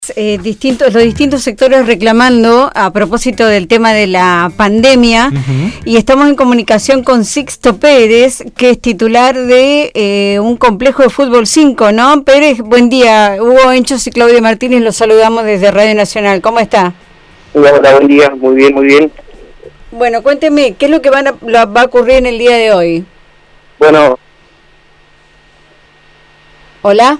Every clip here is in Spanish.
Los distintos sectores reclamando a propósito del tema de la pandemia. Y estamos en comunicación con Sixto Pérez, que es titular de un complejo de fútbol 5, ¿no? Pérez, buen día. Hugo Enchos y Claudia Martínez, los saludamos desde Radio Nacional. ¿Cómo está? Hola, buen día, muy bien, muy bien. Bueno, cuénteme, ¿qué es lo que va a ocurrir en el día de hoy? Bueno. ¿Hola?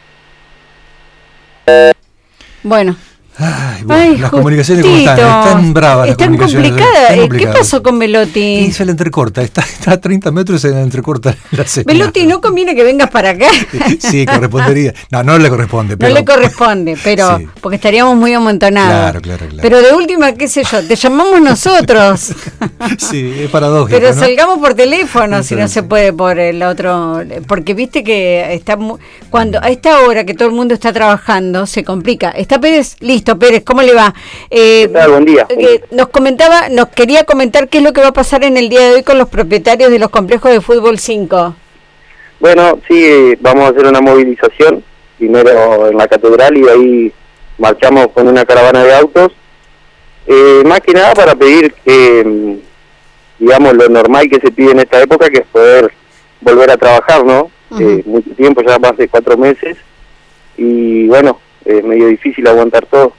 Bueno. Ay, las comunicaciones como están bravas. Están complicadas. ¿Qué pasó con Velotti? Y se le entrecorta, está a 30 metros y se le entrecorta la señal. Velotti, ¿no conviene que vengas para acá? Sí, correspondería. No le corresponde. Pero... No le corresponde, pero sí, porque estaríamos muy amontonados. Claro. Pero de última, qué sé yo, te llamamos nosotros. Sí, es paradójico, pero ¿no? salgamos por teléfono, si no sí. se puede por el otro, porque viste que está cuando a esta hora que todo el mundo está trabajando, se complica. ¿Está Pérez? Listo. Pérez, ¿cómo le va? Buen día. Nos quería comentar qué es lo que va a pasar en el día de hoy con los propietarios de los complejos de fútbol 5. Bueno, sí, vamos a hacer una movilización, primero en la catedral y de ahí marchamos con una caravana de autos, más que nada para pedir que, digamos, lo normal que se pide en esta época, que es poder volver a trabajar, ¿no? Mucho tiempo, ya más de 4 meses, y bueno, es medio difícil aguantar todo.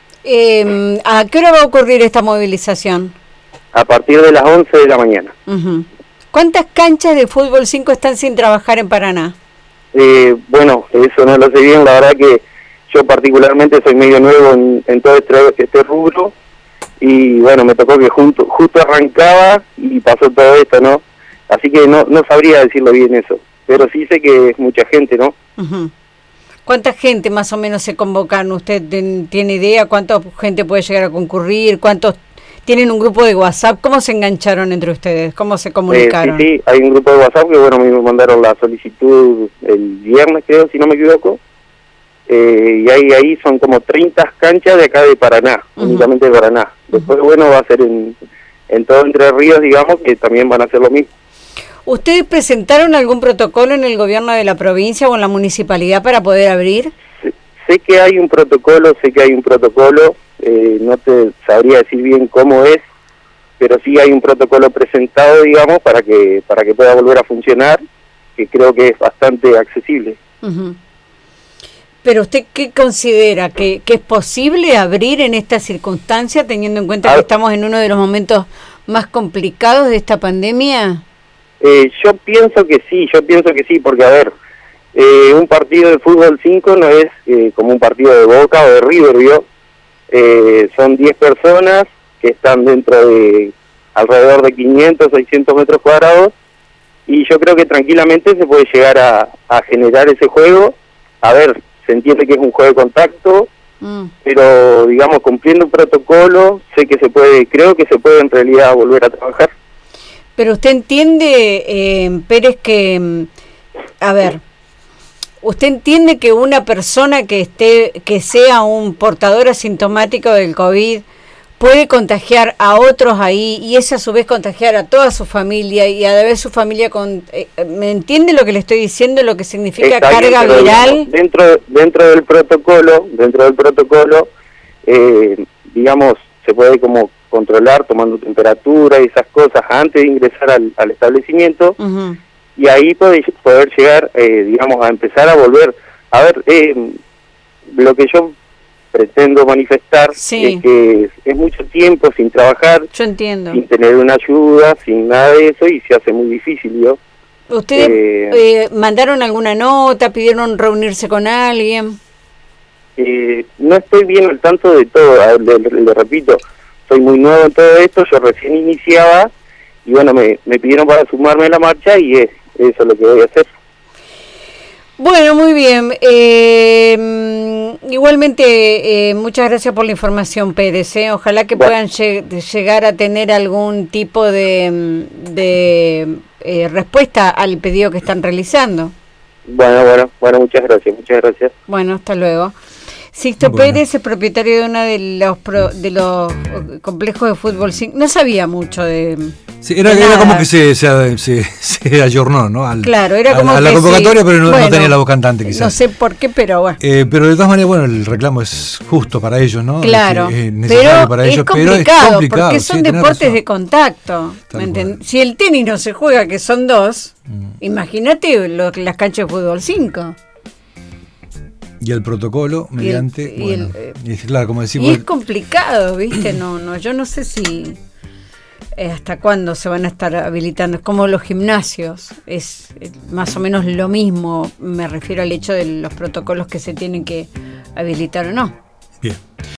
¿A qué hora va a ocurrir esta movilización? A partir de las 11 de la mañana. ¿Cuántas canchas de fútbol 5 están sin trabajar en Paraná? Bueno, eso no lo sé bien, la verdad que yo particularmente soy medio nuevo en todo este rubro, y bueno, me tocó que justo arrancaba y pasó todo esto, ¿no? Así que no sabría decirlo bien eso, pero sí sé que es mucha gente, ¿no? ¿Cuánta gente más o menos se convocan? ¿Usted tiene idea cuánta gente puede llegar a concurrir? ¿Cuántos tienen un grupo de WhatsApp? ¿Cómo se engancharon entre ustedes? ¿Cómo se comunicaron? Sí, hay un grupo de WhatsApp que, bueno, me mandaron la solicitud el viernes, creo, si no me equivoco. Y ahí son como 30 canchas de acá de Paraná, únicamente de Paraná. Después, bueno, va a ser en todo Entre Ríos, digamos, que también van a hacer lo mismo. ¿Ustedes presentaron algún protocolo en el gobierno de la provincia o en la municipalidad para poder abrir? Sé que hay un protocolo, no te sabría decir bien cómo es, pero sí hay un protocolo presentado, digamos, para que pueda volver a funcionar, que creo que es bastante accesible. ¿Pero usted qué considera? ¿Que es posible abrir en esta circunstancia, teniendo en cuenta que estamos en uno de los momentos más complicados de esta pandemia? Yo pienso que sí, porque a ver, un partido de fútbol 5 no es como un partido de Boca o de River, ¿vio? Son 10 personas que están dentro de alrededor de 500, 600 metros cuadrados, y yo creo que tranquilamente se puede llegar a generar ese juego. A ver, se entiende que es un juego de contacto, pero digamos, cumpliendo un protocolo, creo que se puede en realidad volver a trabajar. Pero usted entiende, Pérez, que, a ver, ¿usted entiende que una persona que sea un portador asintomático del COVID puede contagiar a otros ahí y ese a su vez contagiar a toda su familia y a la vez su familia ¿me entiende lo que le estoy diciendo, lo que significa carga viral? Dentro del protocolo, digamos, se puede como controlar tomando temperatura y esas cosas antes de ingresar al establecimiento, y ahí poder llegar, digamos, a empezar a volver. A ver, lo que yo pretendo manifestar es que es mucho tiempo sin trabajar, yo entiendo, sin tener una ayuda, sin nada de eso, y se hace muy difícil, ¿yo? ¿Ustedes mandaron alguna nota, pidieron reunirse con alguien? No estoy bien al tanto de todo, le repito, soy muy nuevo en todo esto, yo recién iniciaba, y bueno, me pidieron para sumarme a la marcha, y eso es lo que voy a hacer. Bueno, muy bien. Igualmente, muchas gracias por la información, Pérez. Ojalá que puedan llegar a tener algún tipo de respuesta al pedido que están realizando. Bueno, muchas gracias. Bueno, hasta luego. Sixto Bueno. Pérez es propietario de uno de los complejos de fútbol 5. No sabía mucho de... Sí, era nada. como que se ayornó, ¿no? Claro, era como a la que convocatoria, sí. pero no Bueno, tenía la voz cantante, quizás. No sé por qué, pero bueno. Pero de todas maneras, bueno, el reclamo es justo para ellos, ¿no? Claro, Es necesario pero para es ellos, complicado, porque sí, son tenés deportes razón. de contacto. Tal ¿me cual. entendés? Si el tenis no se juega, que son dos, imagínate las canchas de fútbol 5. Y el protocolo, mediante. Claro, como Y decimos. es complicado, ¿viste? Yo no sé si hasta cuándo se van a estar habilitando. Es como los gimnasios, es más o menos lo mismo. Me refiero al hecho de los protocolos que se tienen que habilitar o no. Bien.